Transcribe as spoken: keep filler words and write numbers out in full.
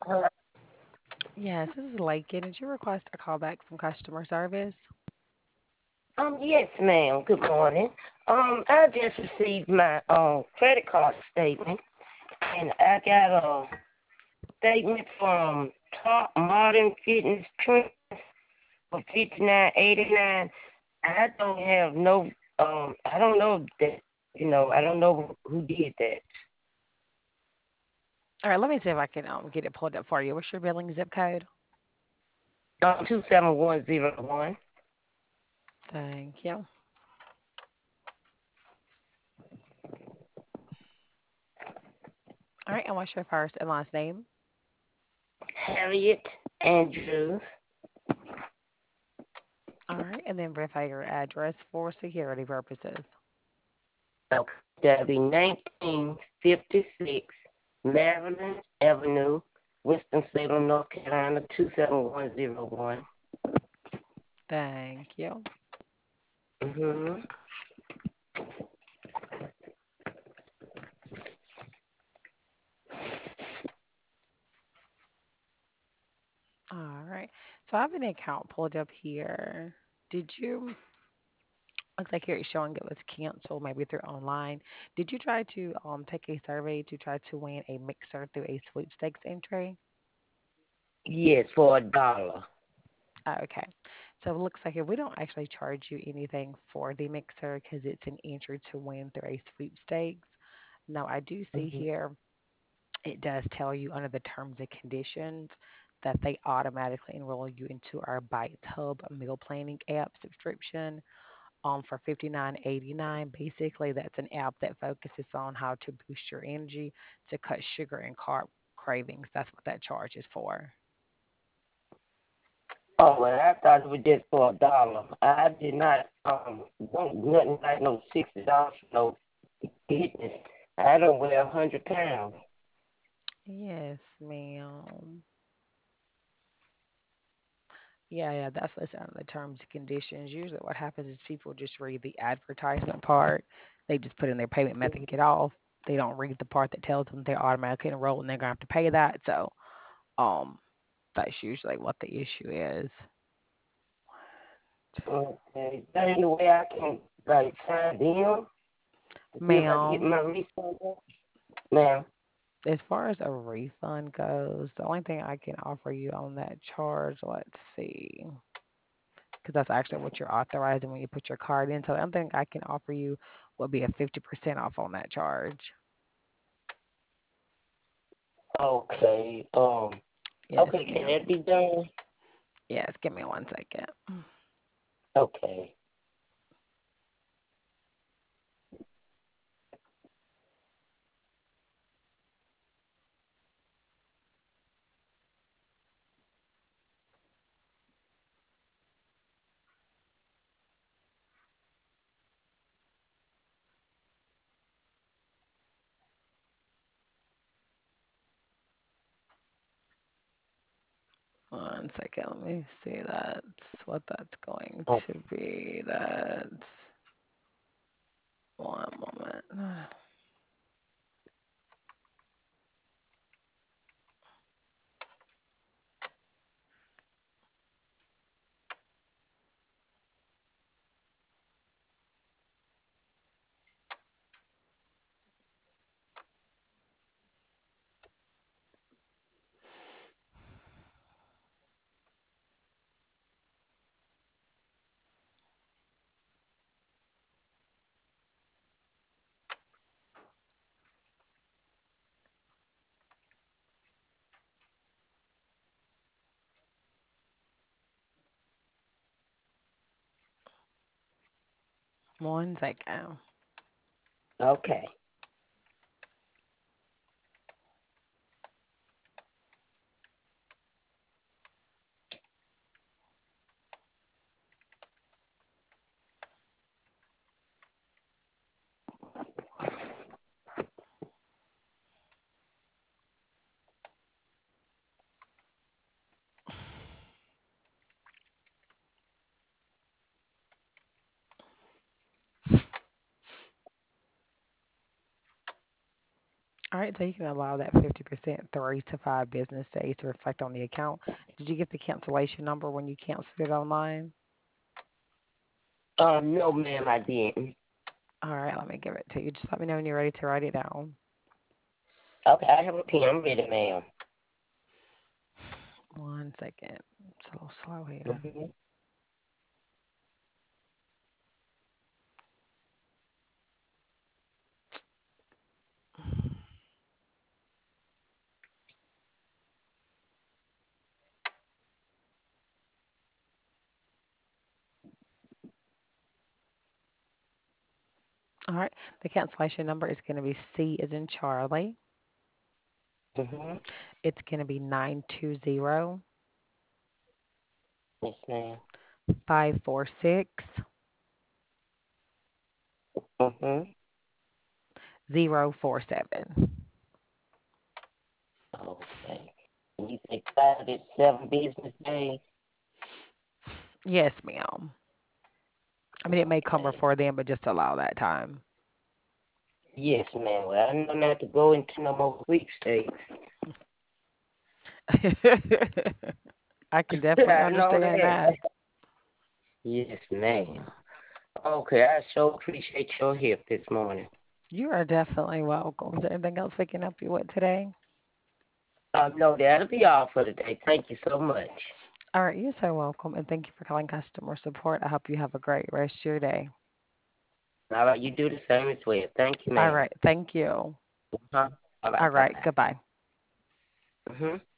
Hello. Yes, this is Lakin. Did you request a call back from customer service? Um, yes, ma'am. Good morning. Um, I just received my um credit card statement, and I got a statement from Top Modern Fitness Trends for fifty nine eighty nine. I don't have no um. I don't know that. You know, I don't know who did that. All right, let me see if I can um, get it pulled up for you. What's your billing zip code? Um, two seven one zero one. Thank you. All right, and what's your first and last name? Harriet Andrews. All right, and then verify your address for security purposes. Okay, that'll be nineteen fifty six Maryland Avenue, Winston-Salem, North Carolina, two seven one zero one. Thank you. Mm-hmm. All right, so I have an account pulled up here. Did you? Looks like here it's showing it was canceled, maybe through online. Did you try to um take a survey to try to win a mixer through a sweepstakes entry? Yes, for a dollar. Oh, okay. So it looks like if we don't actually charge you anything for the mixer because it's an entry to win through a sweepstakes. Now, I do see Mm-hmm. here it does tell you under the terms and conditions that they automatically enroll you into our Bites Hub meal planning app subscription um, for fifty-nine eighty-nine. Basically, that's an app that focuses on how to boost your energy to cut sugar and carb cravings. That's what that charge is for. Oh, well, I thought it was just for a dollar. I did not um want nothing like no sixty dollars for no fitness. I don't weigh a hundred pounds. Yes, ma'am. Yeah, yeah, that's what's under the terms and conditions. Usually, what happens is people just read the advertisement part. They just put in their payment method and get off. They don't read the part that tells them they're automatically enrolled and they're gonna have to pay that. So, um, that's usually what the issue is. Okay, is there any way I can like sign in to see if I can get Ma'am, my refund? Ma'am. as far as a refund goes, the only thing I can offer you on that charge, let's see, because that's actually what you're authorizing when you put your card in. So, the only thing I can offer you would be a fifty percent off on that charge. Okay. Um. Yes, Okay, can ma'am. that be done? Yes, give me one second. Okay. One second. Let me see that's what that's going Oh, to be. That's one moment. One second. okay. All right, so you can allow that fifty percent three to five business days to reflect on the account. Did you get the cancellation number when you canceled it online? Um, no, ma'am, I didn't. All right, let me give it to you. Just let me know when you're ready to write it down. Okay, I have a pen. I'm ready, ma'am. One second. It's a little slow here. Mm-hmm. All right, the cancellation number is going to be C as in Charlie. Mm-hmm. It's going to be nine two zero Yes, ma'am. five four six Mm-hmm. zero four seven. Okay. And you say five to seven business days? Yes, ma'am. I mean, it may come Okay. before then, but just allow that time. Yes, ma'am. Well, I know not to go into no more sweepstakes. I can definitely I know understand that. that. Yes, ma'am. Okay, I so appreciate your help this morning. You are definitely welcome. Is there anything else we can help you with today? Um, no, that'll be all for today. Thank you so much. All right, you're so welcome, and thank you for calling customer support. I hope you have a great rest of your day. All right, you do the same as well. Thank you, All ma'am. right, thank you. Uh-huh. All All right, right, bye-bye. goodbye. Mm-hmm.